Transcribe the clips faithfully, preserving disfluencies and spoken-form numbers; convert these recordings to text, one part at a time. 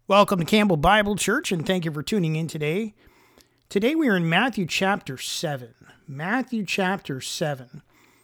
Welcome to Campbell Bible Church, and thank you for tuning in today. Today we are in Matthew chapter seven. Matthew chapter seven.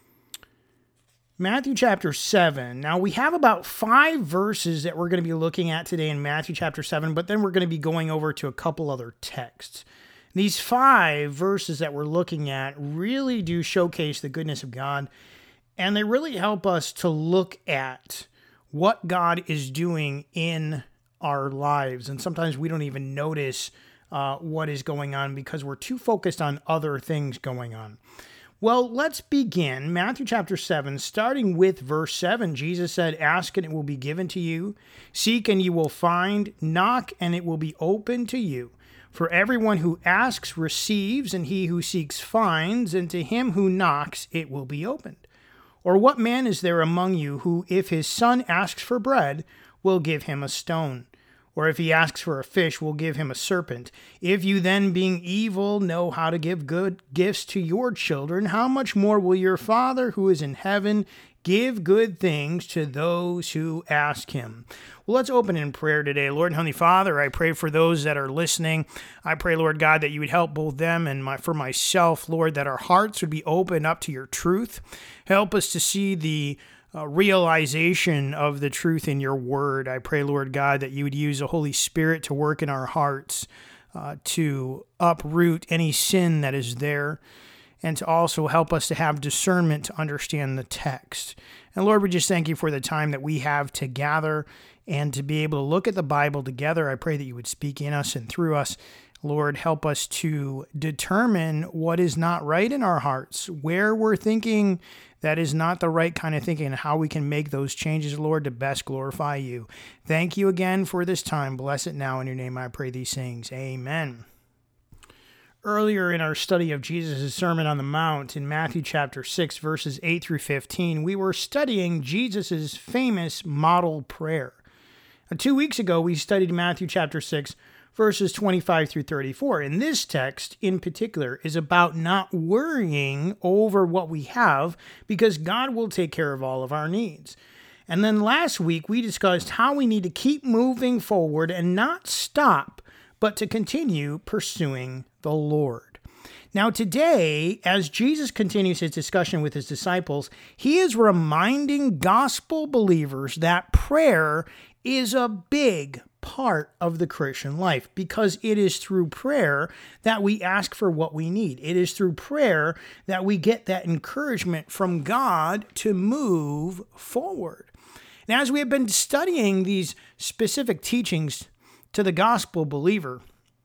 Matthew chapter seven. Now we have about five verses that we're going to be looking at today in Matthew chapter seven, but then we're going to be going over to a couple other texts. These five verses that we're looking at really do showcase the goodness of God, and they really help us to look at what God is doing in our lives. And sometimes we don't even notice uh, what is going on because we're too focused on other things going on. Well, let's begin. Matthew chapter seven, starting with verse seven. Jesus said, "Ask and it will be given to you. Seek and you will find. Knock and it will be open to you. For everyone who asks receives, and he who seeks finds, and to him who knocks it will be opened. Or what man is there among you who, if his son asks for bread, will give him a stone? Or if he asks for a fish, will give him a serpent? If you then, being evil, know how to give good gifts to your children, how much more will your Father who is in heaven give good things to those who ask him?" Well, let's open in prayer today. Lord and Heavenly Father, I pray for those that are listening. I pray, Lord God, that you would help both them and my, for myself, Lord, that our hearts would be open up to your truth. Help us to see the Uh, realization of the truth in your word. I pray, Lord God, that you would use the Holy Spirit to work in our hearts, uh, to uproot any sin that is there, and to also help us to have discernment to understand the text. And Lord, we just thank you for the time that we have to gather and to be able to look at the Bible together. I pray that you would speak in us and through us. Lord, help us to determine what is not right in our hearts, where we're thinking that is not the right kind of thinking, and how we can make those changes, Lord, to best glorify you. Thank you again for this time. Bless it now. In your name I pray these things. Amen. Earlier in our study of Jesus' Sermon on the Mount in Matthew chapter six, verses eight through fifteen, we were studying Jesus' famous model prayer. Now, two weeks ago, we studied Matthew chapter six, verses twenty-five through thirty-four. And this text in particular is about not worrying over what we have, because God will take care of all of our needs. And then last week we discussed how we need to keep moving forward and not stop, but to continue pursuing the Lord. Now today, as Jesus continues his discussion with his disciples, he is reminding gospel believers that prayer is a big part of the Christian life, because it is through prayer that we ask for what we need. It is through prayer that we get that encouragement from God to move forward. And as we have been studying these specific teachings to the gospel believer,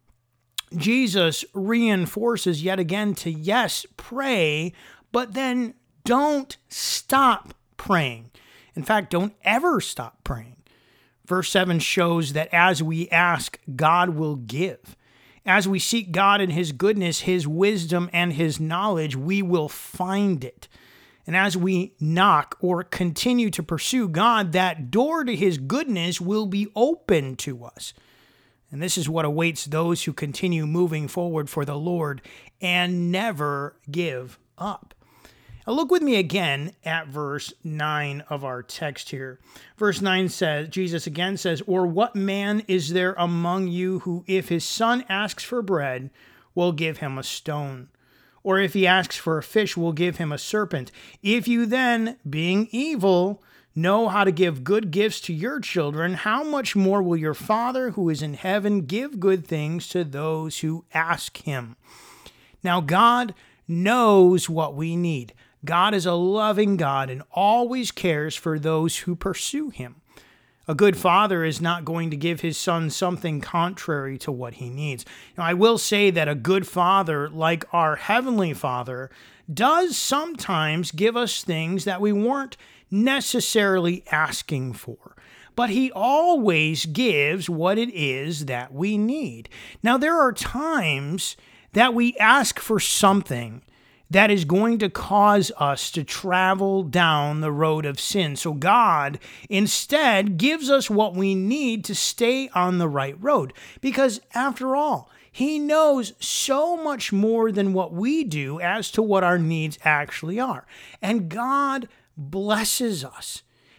Jesus reinforces yet again to, yes, pray, but then don't stop praying. In fact, don't ever stop praying. Verse seven shows that as we ask, God will give. As we seek God in his goodness, his wisdom, and his knowledge, we will find it. And as we knock or continue to pursue God, that door to his goodness will be open to us. And this is what awaits those who continue moving forward for the Lord and never give up. Now look with me again at verse nine of our text here. Verse nine says, Jesus again says, "Or what man is there among you who, if his son asks for bread, will give him a stone? Or if he asks for a fish, will give him a serpent? If you then, being evil, know how to give good gifts to your children, how much more will your Father who is in heaven give good things to those who ask him?" Now God knows what we need. God is a loving God and always cares for those who pursue him. A good father is not going to give his son something contrary to what he needs. Now, I will say that a good father, like our Heavenly Father, does sometimes give us things that we weren't necessarily asking for. But he always gives what it is that we need. Now, there are times that we ask for something that is going to cause us to travel down the road of sin. So God instead gives us what we need to stay on the right road. Because after all, he knows so much more than what we do as to what our needs actually are. And God blesses us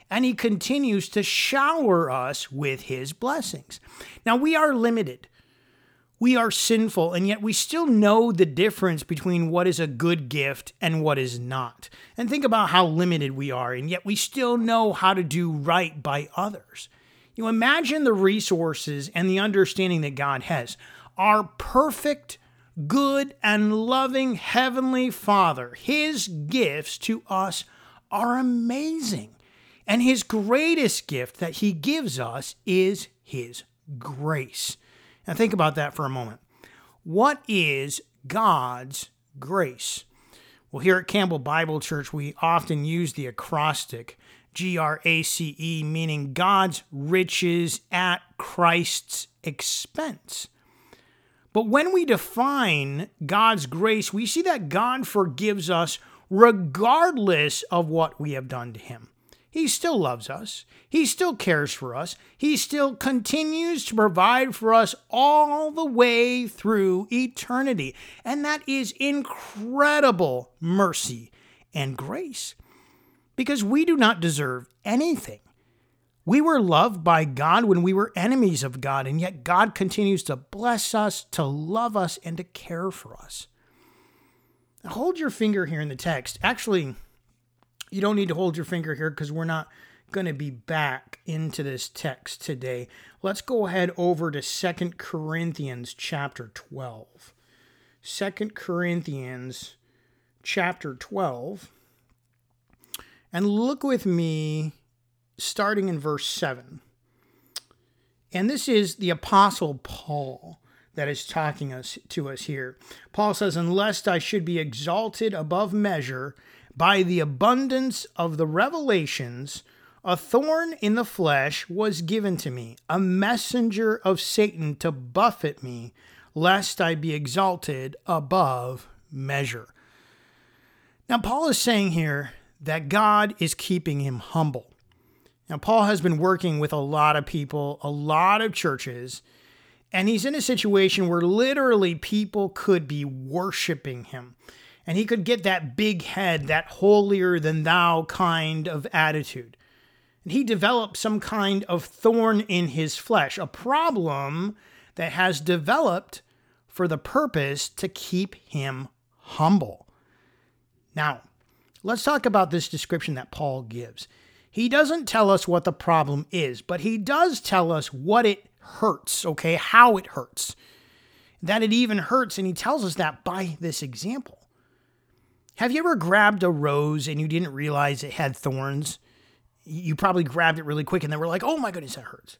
and he continues to shower us with his blessings. Now, we are limited. We are sinful, and yet we still know the difference between what is a good gift and what is not. And think about how limited we are, and yet we still know how to do right by others. You know, imagine the resources and the understanding that God has. Our perfect, good, and loving Heavenly Father, his gifts to us are amazing. And his greatest gift that he gives us is his grace. Now think about that for a moment. What is God's grace? Well, here at Campbell Bible Church, we often use the acrostic G R A C E, meaning God's riches at Christ's expense. But when we define God's grace, we see that God forgives us regardless of what we have done to him. He still loves us. He still cares for us. He still continues to provide for us all the way through eternity. And that is incredible mercy and grace, because we do not deserve anything. We were loved by God when we were enemies of God, and yet God continues to bless us, to love us, and to care for us. Now, hold your finger here in the text. Actually, you don't need to hold your finger here because we're not going to be back into this text today. Let's go ahead over to Second Corinthians chapter twelve. Second Corinthians chapter twelve. And look with me starting in verse seven. And this is the Apostle Paul that is talking us to us here. Paul says, "Unless I should be exalted above measure by the abundance of the revelations, a thorn in the flesh was given to me, a messenger of Satan to buffet me, lest I be exalted above measure." Now, Paul is saying here that God is keeping him humble. Now, Paul has been working with a lot of people, a lot of churches, and he's in a situation where literally people could be worshiping him. And he could get that big head, that holier than thou kind of attitude. And he developed some kind of thorn in his flesh, a problem that has developed for the purpose to keep him humble. Now, let's talk about this description that Paul gives. He doesn't tell us what the problem is, but he does tell us what it hurts, okay, how it hurts, that it even hurts, and he tells us that by this example. Have you ever grabbed a rose and you didn't realize it had thorns? You probably grabbed it really quick and then were like, oh my goodness, that hurts.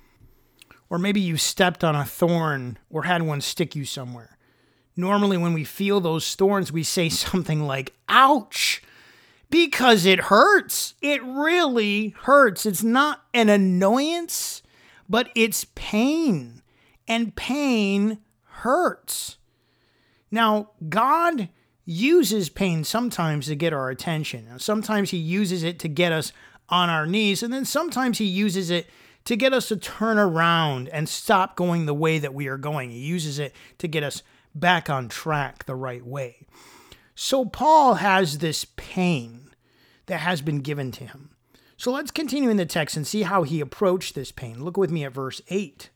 Or maybe you stepped on a thorn or had one stick you somewhere. Normally when we feel those thorns, we say something like, ouch, because it hurts. It really hurts. It's not an annoyance, but it's pain, and pain hurts. Now, God uses pain sometimes to get our attention. Now, sometimes he uses it to get us on our knees, and then sometimes he uses it to get us to turn around and stop going the way that we are going. He uses it to get us back on track the right way. So Paul has this pain that has been given to him. So let's continue in the text and see how he approached this pain. Look with me at verse eight.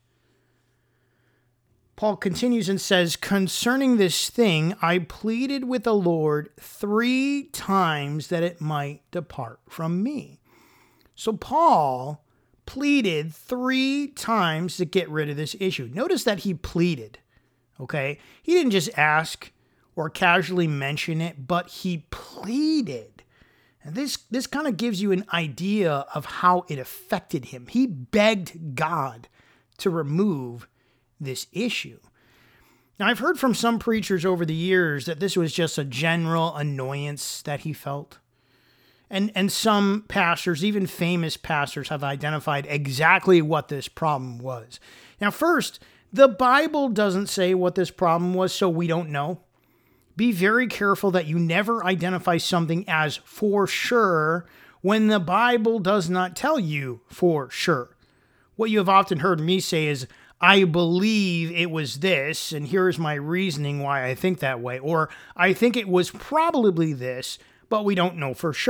Paul continues and says, "Concerning this thing, I pleaded with the Lord three times that it might depart from me." So Paul pleaded three times to get rid of this issue. Notice that he pleaded, okay? He didn't just ask or casually mention it, but he pleaded. And this, this kind of gives you an idea of how it affected him. He begged God to remove this issue. Now, I've heard from some preachers over the years that this was just a general annoyance that he felt. And, and some pastors, even famous pastors, have identified exactly what this problem was. Now, first, the Bible doesn't say what this problem was, so we don't know. Be very careful that you never identify something as for sure when the Bible does not tell you for sure. What you have often heard me say is, I believe it was this, and here's my reasoning why I think that way. Or, I think it was probably this, but we don't know for sure.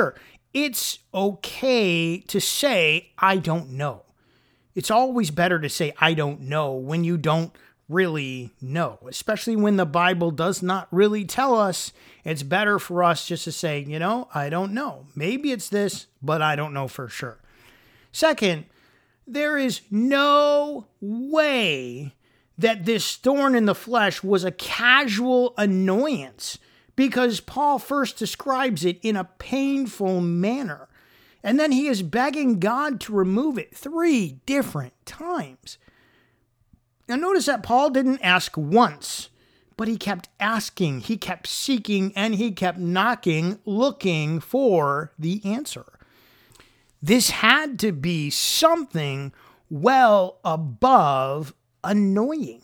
it's okay to say, I don't know. It's always better to say, I don't know, when you don't really know, especially when the Bible does not really tell us. It's better for us just to say, you know, I don't know. Maybe it's this, but I don't know for sure. Second, there is no way that this thorn in the flesh was a casual annoyance, because Paul first describes it in a painful manner, and then he is begging God to remove it three different times. Now notice that Paul didn't ask once, but he kept asking, he kept seeking, and he kept knocking, looking for the answer. This had to be something well above annoying.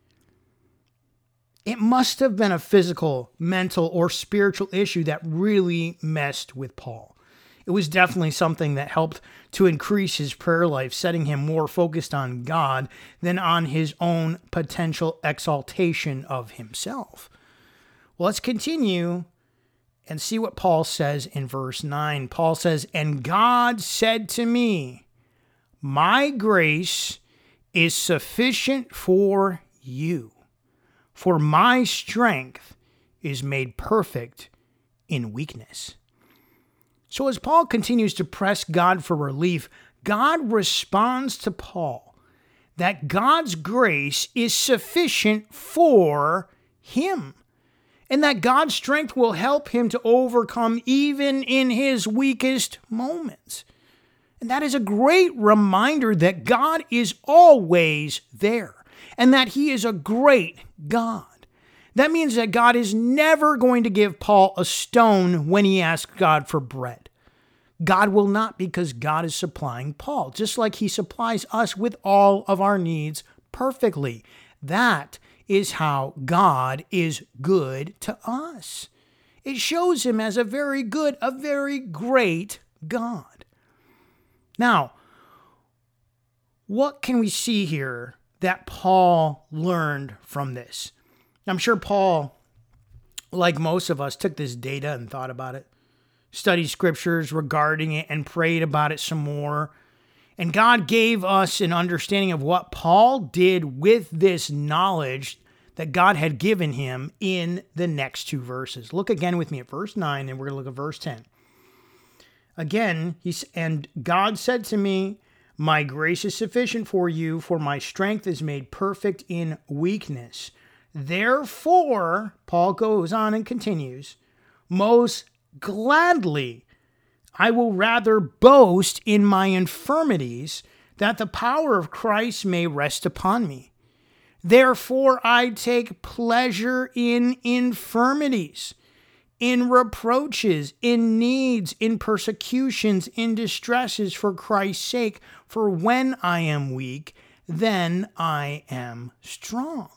It must have been a physical, mental, or spiritual issue that really messed with Paul. It was definitely something that helped to increase his prayer life, setting him more focused on God than on his own potential exaltation of himself. Well, let's continue and see what Paul says in verse nine. Paul says, "And God said to me, my grace is sufficient for you, for my strength is made perfect in weakness." So as Paul continues to press God for relief, God responds to Paul that God's grace is sufficient for him, and that God's strength will help him to overcome even in his weakest moments. And that is a great reminder that God is always there, and that he is a great God. That means that God is never going to give Paul a stone when he asks God for bread. God will not, because God is supplying Paul, just like he supplies us with all of our needs perfectly. That is how God is good to us. It shows him as a very good, a very great God. Now, what can we see here that Paul learned from this? I'm sure Paul, like most of us, took this data and thought about it, studied scriptures regarding it, and prayed about it some more. And God gave us an understanding of what Paul did with this knowledge that God had given him in the next two verses. Look again with me at verse nine, and we're going to look at verse ten. Again, he's, and God said to me, my grace is sufficient for you, for my strength is made perfect in weakness. Therefore, Paul goes on and continues, most gladly I will rather boast in my infirmities, that the power of Christ may rest upon me. Therefore, I take pleasure in infirmities, in reproaches, in needs, in persecutions, in distresses for Christ's sake. For when I am weak, then I am strong.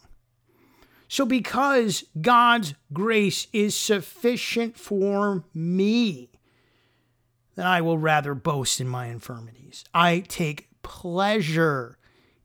So because God's grace is sufficient for me, then I will rather boast in my infirmities. I take pleasure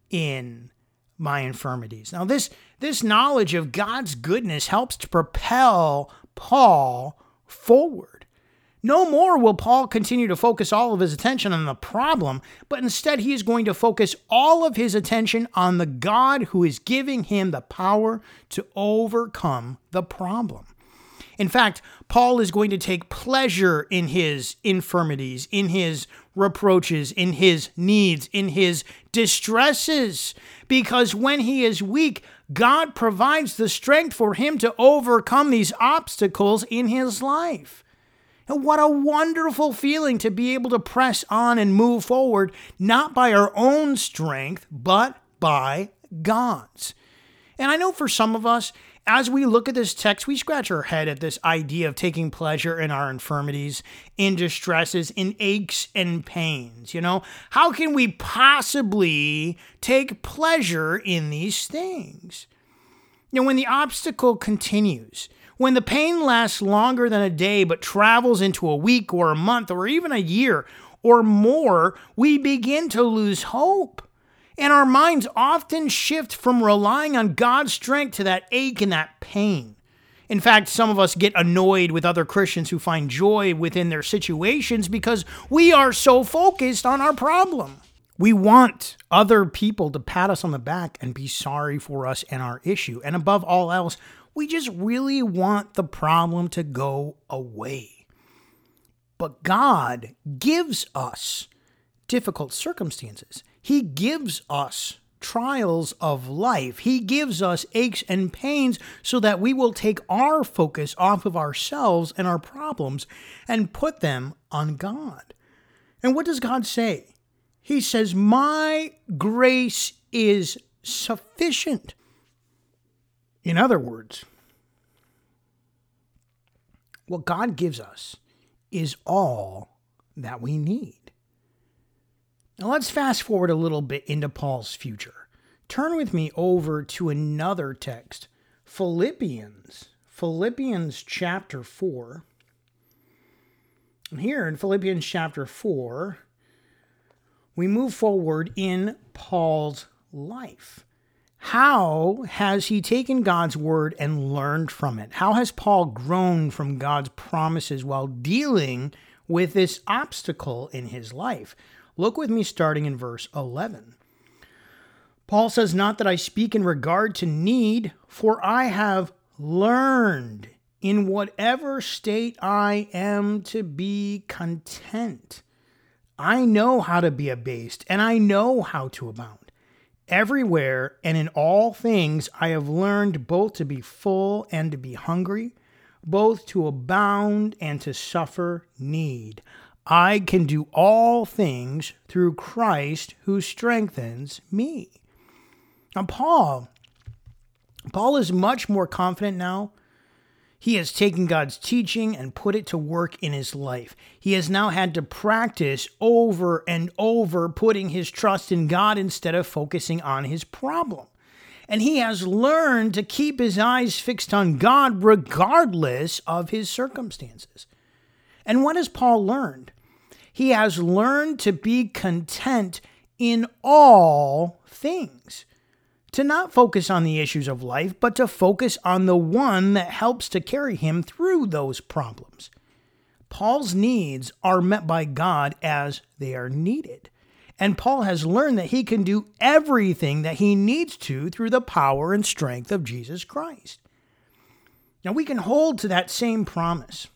in my infirmities. Now, this, this knowledge of God's goodness helps to propel Paul forward. No more will Paul continue to focus all of his attention on the problem, but instead he is going to focus all of his attention on the God who is giving him the power to overcome the problem. In fact, Paul is going to take pleasure in his infirmities, in his reproaches, in his needs, in his distresses, because when he is weak, God provides the strength for him to overcome these obstacles in his life. And what a wonderful feeling to be able to press on and move forward, not by our own strength, but by God's. And I know for some of us, as we look at this text, we scratch our head at this idea of taking pleasure in our infirmities, in distresses, in aches and pains. You know, how can we possibly take pleasure in these things? You know, when the obstacle continues, when the pain lasts longer than a day but travels into a week or a month or even a year or more, we begin to lose hope. And our minds often shift from relying on God's strength to that ache and that pain. In fact, some of us get annoyed with other Christians who find joy within their situations because we are so focused on our problem. We want other people to pat us on the back and be sorry for us and our issue. And above all else, we just really want the problem to go away. But God gives us difficult circumstances. He gives us trials of life. He gives us aches and pains so that we will take our focus off of ourselves and our problems and put them on God. And what does God say? He says, "My grace is sufficient." In other words, what God gives us is all that we need. Now let's fast forward a little bit into Paul's future. Turn with me over to another text, Philippians. Philippians chapter four. And here in Philippians chapter four, we move forward in Paul's life. How has he taken God's word and learned from it? How has Paul grown from God's promises while dealing with this obstacle in his life? Look with me starting in verse eleven. Paul says, "Not that I speak in regard to need, for I have learned in whatever state I am to be content. I know how to be abased, and I know how to abound. Everywhere and in all things I have learned both to be full and to be hungry, both to abound and to suffer need. I can do all things through Christ who strengthens me." Now, Paul, Paul is much more confident now. He has taken God's teaching and put it to work in his life. He has now had to practice over and over putting his trust in God instead of focusing on his problem. And he has learned to keep his eyes fixed on God regardless of his circumstances. And what has Paul learned? He has learned to be content in all things. To not focus on the issues of life, but to focus on the one that helps to carry him through those problems. Paul's needs are met by God as they are needed. And Paul has learned that he can do everything that he needs to through the power and strength of Jesus Christ. Now we can hold to that same promise.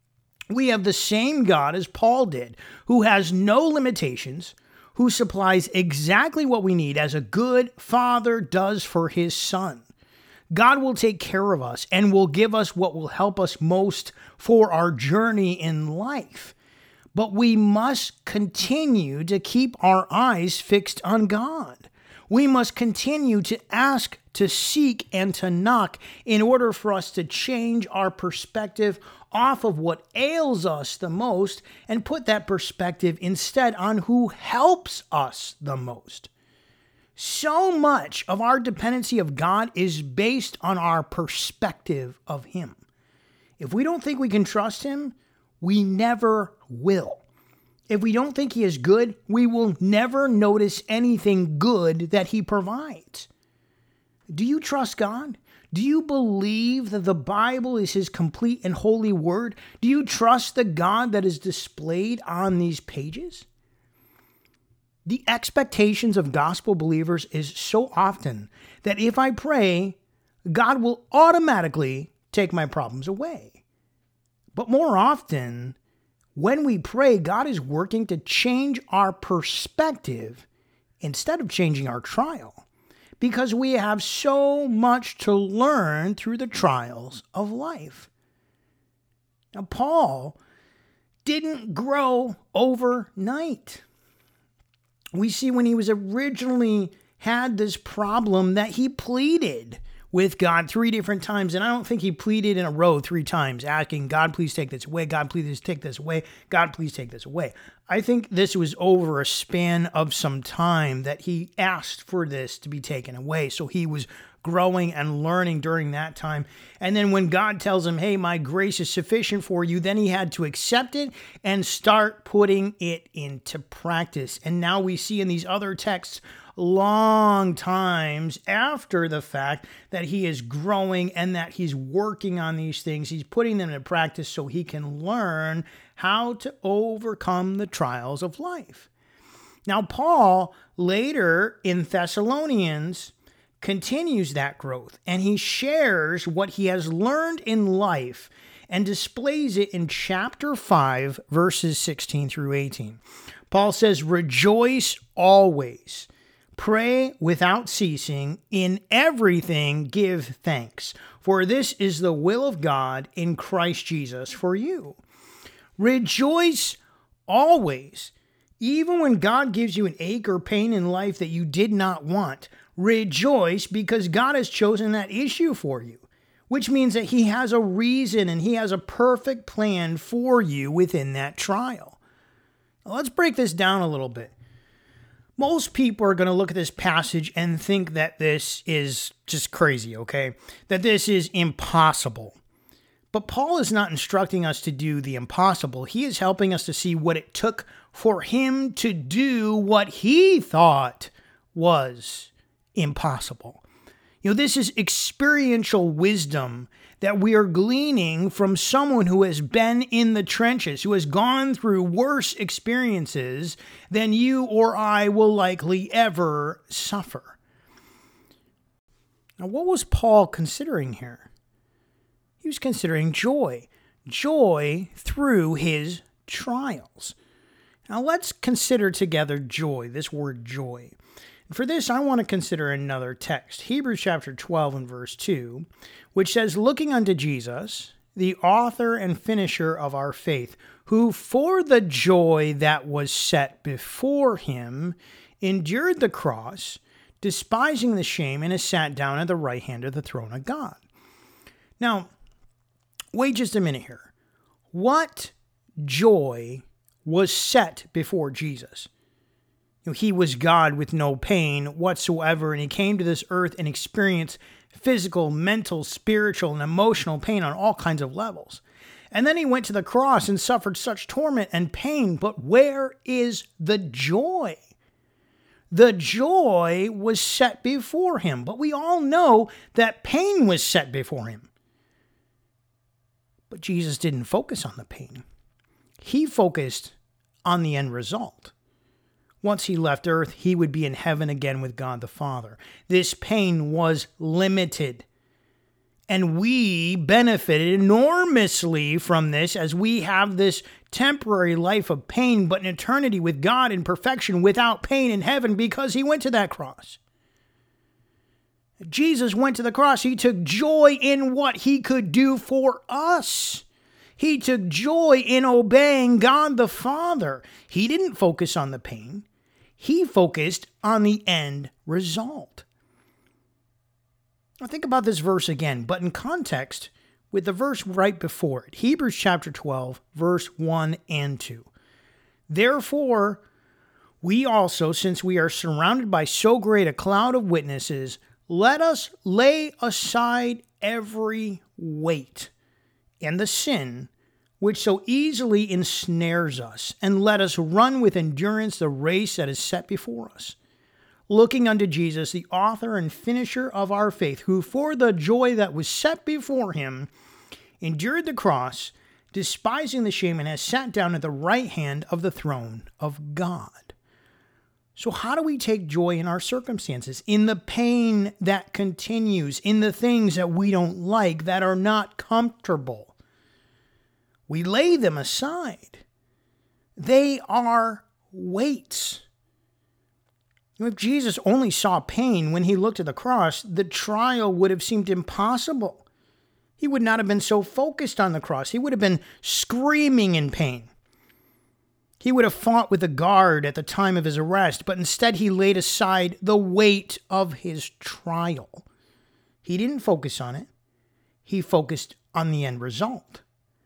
We have the same God as Paul did, who has no limitations, who supplies exactly what we need as a good father does for his son. God will take care of us and will give us what will help us most for our journey in life. But we must continue to keep our eyes fixed on God. We must continue to ask, to seek, and to knock in order for us to change our perspective off of what ails us the most and put that perspective instead on who helps us the most. So much of our dependency of God is based on our perspective of Him. If we don't think we can trust Him, we never will. If we don't think He is good, we will never notice anything good that He provides. Do you trust God? Do you believe that the Bible is His complete and holy word? Do you trust the God that is displayed on these pages? The expectations of gospel believers is so often that if I pray, God will automatically take my problems away. But more often, when we pray, God is working to change our perspective instead of changing our trial, because we have so much to learn through the trials of life. Now, Paul didn't grow overnight. We see when he was originally had this problem that he pleaded with God three different times. And I don't think he pleaded in a row three times, asking, God, please take this away. God, please take this away. God, please take this away. I think this was over a span of some time that he asked for this to be taken away. So he was growing and learning during that time. And then when God tells him, hey, my grace is sufficient for you, then he had to accept it and start putting it into practice. And now we see in these other texts long times after the fact that he is growing and that he's working on these things. He's putting them into practice so he can learn how to overcome the trials of life. Now, Paul, later in Thessalonians, continues that growth, and he shares what he has learned in life and displays it in chapter five, verses sixteen through eighteen. Paul says, "Rejoice always, pray without ceasing, in everything give thanks, for this is the will of God in Christ Jesus for you." Rejoice always. Even when God gives you an ache or pain in life that you did not want, rejoice because God has chosen that issue for you, which means that he has a reason and he has a perfect plan for you within that trial. Now, let's break this down a little bit. Most people are going to look at this passage and think that this is just crazy, okay? That this is impossible. But Paul is not instructing us to do the impossible. He is helping us to see what it took for him to do what he thought was impossible. You know, this is experiential wisdom that we are gleaning from someone who has been in the trenches, who has gone through worse experiences than you or I will likely ever suffer. Now, what was Paul considering here? He was considering joy. Joy through his trials. Now let's consider together joy, this word joy. And for this, I want to consider another text, Hebrews chapter twelve and verse two, which says, "Looking unto Jesus, the author and finisher of our faith, who for the joy that was set before him endured the cross, despising the shame, and has sat down at the right hand of the throne of God." Now, wait just a minute here. What joy was set before Jesus? You know, he was God with no pain whatsoever, and he came to this earth and experienced physical, mental, spiritual, and emotional pain on all kinds of levels. And then he went to the cross and suffered such torment and pain, but where is the joy? The joy was set before him, but we all know that pain was set before him. But Jesus didn't focus on the pain. He focused on the end result. Once he left earth, he would be in heaven again with God the Father. This pain was limited. And we benefited enormously from this as we have this temporary life of pain, but an eternity with God in perfection without pain in heaven because he went to that cross. Jesus went to the cross. He took joy in what he could do for us. He took joy in obeying God the Father. He didn't focus on the pain. He focused on the end result. Now think about this verse again, but in context with the verse right before it. Hebrews chapter twelve, verse one and two. "Therefore, we also, since we are surrounded by so great a cloud of witnesses, let us lay aside every weight and the sin which so easily ensnares us, and let us run with endurance the race that is set before us, looking unto Jesus, the author and finisher of our faith, who for the joy that was set before him endured the cross, despising the shame, and has sat down at the right hand of the throne of God." So how do we take joy in our circumstances, in the pain that continues, in the things that we don't like, that are not comfortable? We lay them aside. They are weights. If Jesus only saw pain when he looked at the cross, the trial would have seemed impossible. He would not have been so focused on the cross. He would have been screaming in pain. He would have fought with a guard at the time of his arrest, but instead he laid aside the weight of his trial. He didn't focus on it. He focused on the end result.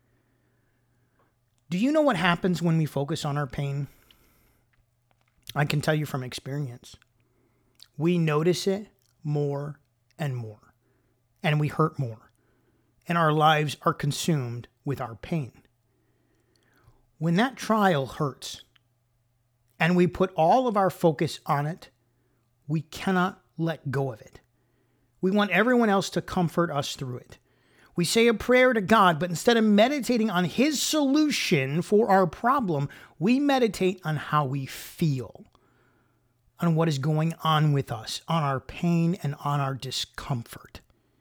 Do you know what happens when we focus on our pain? I can tell you from experience. We notice it more and more, and we hurt more, and our lives are consumed with our pain. When that trial hurts, and we put all of our focus on it, we cannot let go of it. We want everyone else to comfort us through it. We say a prayer to God, but instead of meditating on His solution for our problem, we meditate on how we feel, on what is going on with us, on our pain and on our discomfort.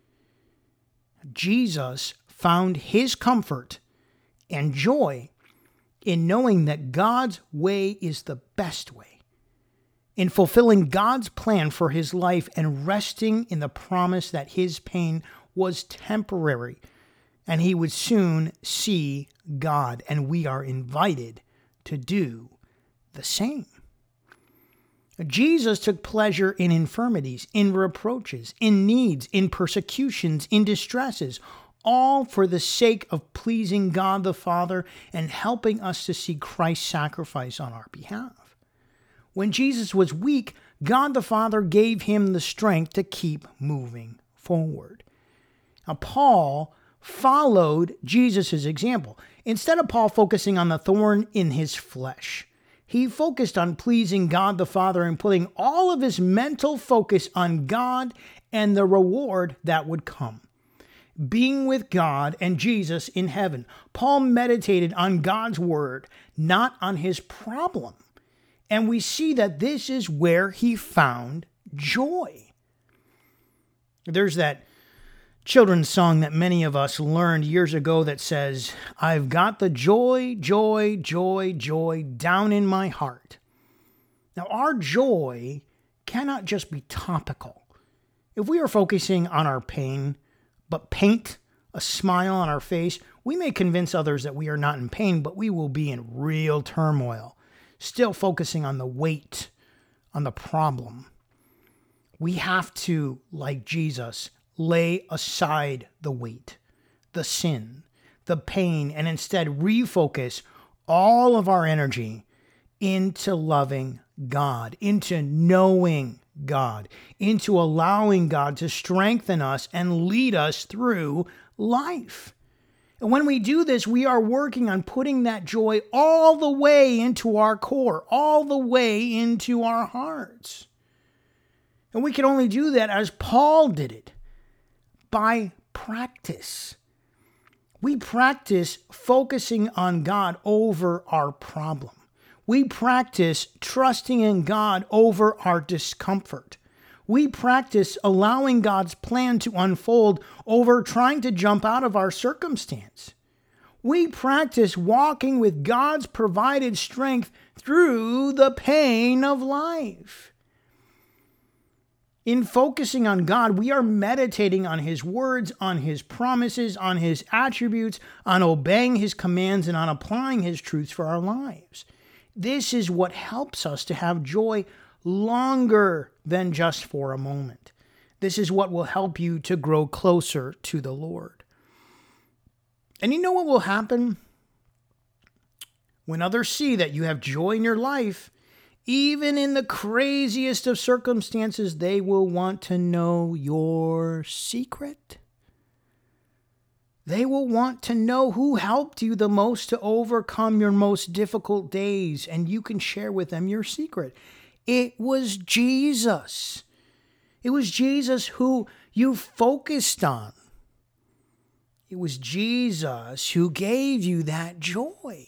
Jesus found His comfort and joy in knowing that God's way is the best way, in fulfilling God's plan for his life and resting in the promise that his pain was temporary and he would soon see God, and we are invited to do the same. Jesus took pleasure in infirmities, in reproaches, in needs, in persecutions, in distresses, all for the sake of pleasing God the Father and helping us to see Christ's sacrifice on our behalf. When Jesus was weak, God the Father gave him the strength to keep moving forward. Now, Paul followed Jesus' example. Instead of Paul focusing on the thorn in his flesh, he focused on pleasing God the Father and putting all of his mental focus on God and the reward that would come. Being with God and Jesus in heaven, Paul meditated on God's word, not on his problem. And we see that this is where he found joy. There's that children's song that many of us learned years ago that says, "I've got the joy, joy, joy, joy down in my heart." Now, our joy cannot just be topical. If we are focusing on our pain, but paint a smile on our face, we may convince others that we are not in pain, but we will be in real turmoil, still focusing on the weight, on the problem. We have to, like Jesus, lay aside the weight, the sin, the pain, and instead refocus all of our energy into loving God, into knowing God, into allowing God to strengthen us and lead us through life. And when we do this, we are working on putting that joy all the way into our core, all the way into our hearts. And we can only do that as Paul did it, by practice. We practice focusing on God over our problem. We practice trusting in God over our discomfort. We practice allowing God's plan to unfold over trying to jump out of our circumstance. We practice walking with God's provided strength through the pain of life. In focusing on God, we are meditating on his words, on his promises, on his attributes, on obeying his commands, and on applying his truths for our lives. This is what helps us to have joy longer than just for a moment. This is what will help you to grow closer to the Lord. And you know what will happen? When others see that you have joy in your life, even in the craziest of circumstances, they will want to know your secret. They will want to know who helped you the most to overcome your most difficult days, and you can share with them your secret. It was Jesus. It was Jesus who you focused on. It was Jesus who gave you that joy.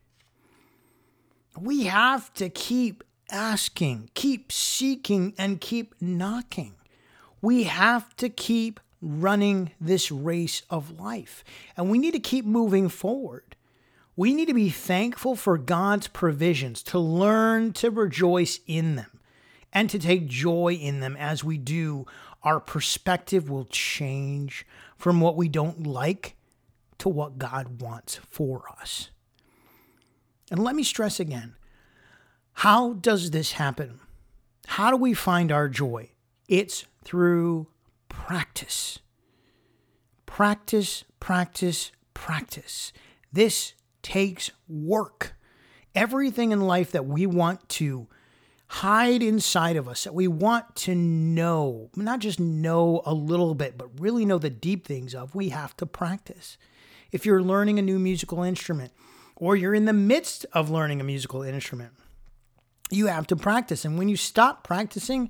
We have to keep asking, keep seeking, and keep knocking. We have to keep running this race of life, and we need to keep moving forward. We need to be thankful for God's provisions, to learn to rejoice in them, and to take joy in them. As we do, our perspective will change from what we don't like to what God wants for us. And let me stress again, how does this happen? How do we find our joy? It's through practice. Practice, practice, practice. This takes work. Everything in life that we want to hide inside of us, that we want to know, not just know a little bit, but really know the deep things of, we have to practice. If you're learning a new musical instrument, or you're in the midst of learning a musical instrument, you have to practice. And when you stop practicing,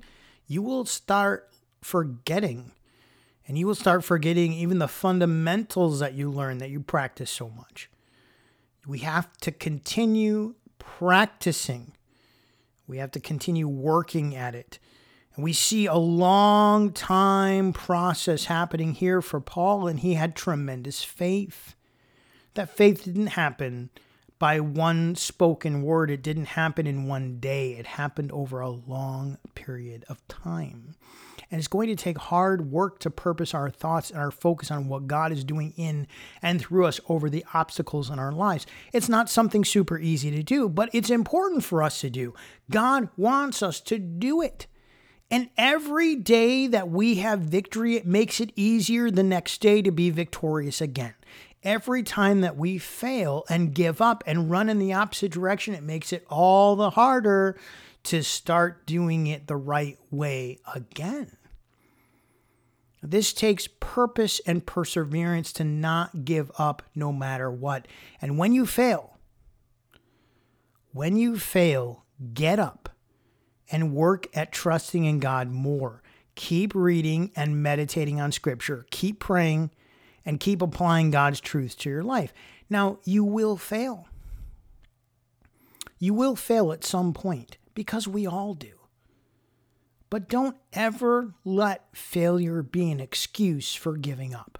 you will start forgetting. And you will start forgetting even the fundamentals that you learn, that you practice so much. We have to continue practicing. We have to continue working at it. And we see a long time process happening here for Paul, and he had tremendous faith. That faith didn't happen by one spoken word. It didn't happen in one day. It happened over a long period of time. And it's going to take hard work to purpose our thoughts and our focus on what God is doing in and through us over the obstacles in our lives. It's not something super easy to do, but it's important for us to do. God wants us to do it. And every day that we have victory, it makes it easier the next day to be victorious again. Every time that we fail and give up and run in the opposite direction, it makes it all the harder to start doing it the right way again. This takes purpose and perseverance to not give up no matter what. And when you fail, when you fail, get up and work at trusting in God more. Keep reading and meditating on Scripture. Keep praying and keep applying God's truth to your life. Now, you will fail. You will fail at some point because we all do. But don't ever let failure be an excuse for giving up.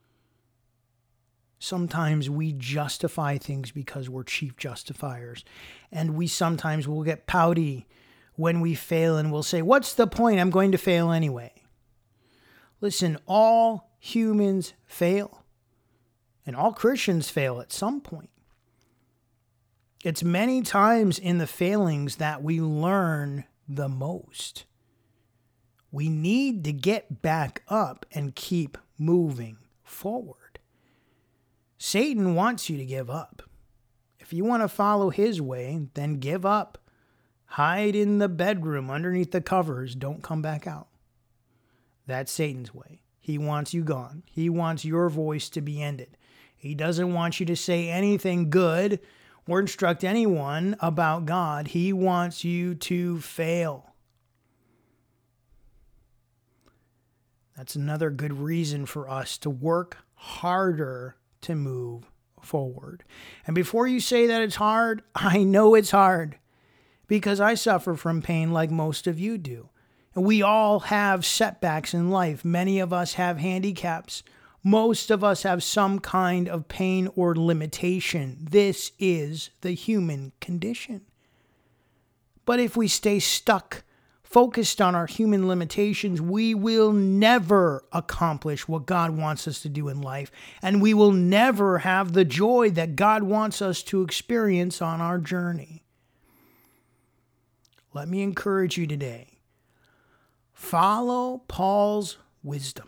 Sometimes we justify things because we're chief justifiers. And we sometimes will get pouty when we fail and we'll say, what's the point? I'm going to fail anyway. Listen, all humans fail. And all Christians fail at some point. It's many times in the failings that we learn the most. We need to get back up and keep moving forward. Satan wants you to give up. If you want to follow his way, then give up. Hide in the bedroom underneath the covers. Don't come back out. That's Satan's way. He wants you gone. He wants your voice to be ended. He doesn't want you to say anything good or instruct anyone about God. He wants you to fail. That's another good reason for us to work harder to move forward. And before you say that it's hard, I know it's hard because I suffer from pain like most of you do. And we all have setbacks in life. Many of us have handicaps. Most of us have some kind of pain or limitation. This is the human condition. But if we stay stuck, focused on our human limitations, we will never accomplish what God wants us to do in life, and we will never have the joy that God wants us to experience on our journey. Let me encourage you today. Follow Paul's wisdom.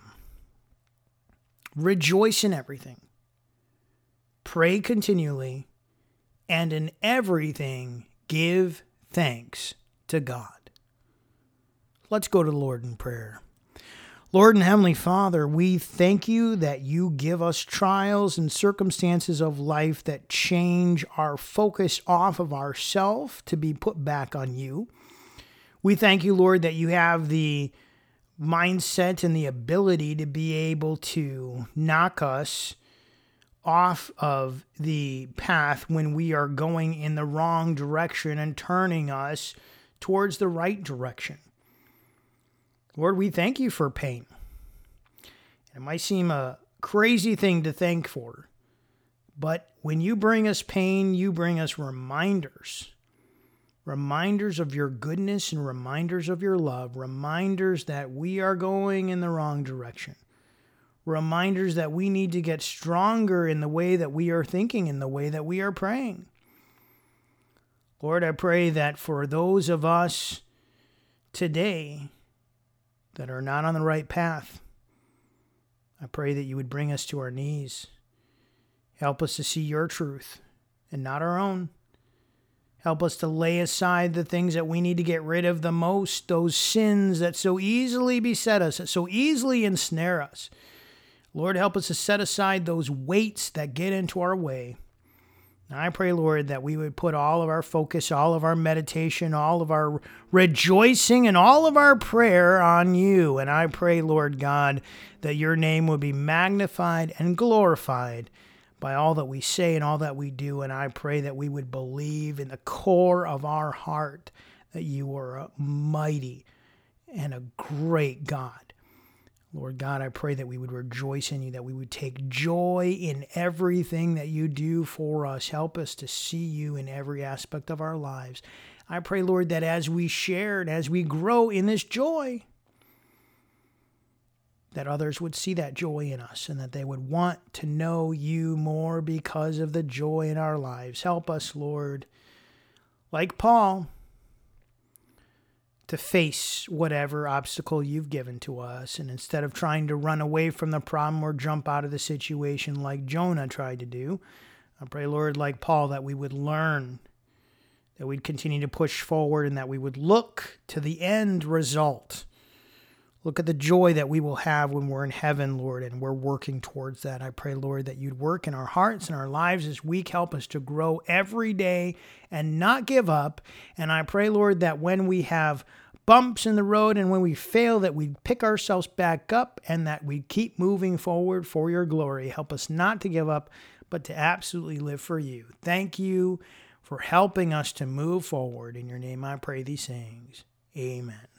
Rejoice in everything. Pray continually, and in everything give thanks to God. Let's go to the Lord in prayer. Lord and Heavenly Father, we thank you that you give us trials and circumstances of life that change our focus off of ourselves to be put back on you. We thank you, Lord, that you have the mindset and the ability to be able to knock us off of the path when we are going in the wrong direction and turning us towards the right direction. Lord, we thank you for pain. It might seem a crazy thing to thank for, but when you bring us pain, you bring us reminders. Reminders of your goodness and reminders of your love. Reminders that we are going in the wrong direction. Reminders that we need to get stronger in the way that we are thinking, in the way that we are praying. Lord, I pray that for those of us today that are not on the right path, I pray that you would bring us to our knees. Help us to see your truth and not our own. Help us to lay aside the things that we need to get rid of the most, those sins that so easily beset us, that so easily ensnare us. Lord, help us to set aside those weights that get into our way. I pray, Lord, that we would put all of our focus, all of our meditation, all of our rejoicing, and all of our prayer on you. And I pray, Lord God, that your name would be magnified and glorified by all that we say and all that we do. And I pray that we would believe in the core of our heart that you are a mighty and a great God. Lord God, I pray that we would rejoice in you, that we would take joy in everything that you do for us. Help us to see you in every aspect of our lives. I pray, Lord, that as we share and as we grow in this joy, that others would see that joy in us and that they would want to know you more because of the joy in our lives. Help us, Lord, like Paul, to face whatever obstacle you've given to us. And instead of trying to run away from the problem or jump out of the situation like Jonah tried to do, I pray, Lord, like Paul, that we would learn, that we'd continue to push forward, and that we would look to the end result. Look at the joy that we will have when we're in heaven, Lord, and we're working towards that. I pray, Lord, that you'd work in our hearts and our lives this week. Help us to grow every day and not give up. And I pray, Lord, that when we have bumps in the road and when we fail, that we'd pick ourselves back up and that we'd keep moving forward for your glory. Help us not to give up, but to absolutely live for you. Thank you for helping us to move forward. In your name I pray these things. Amen.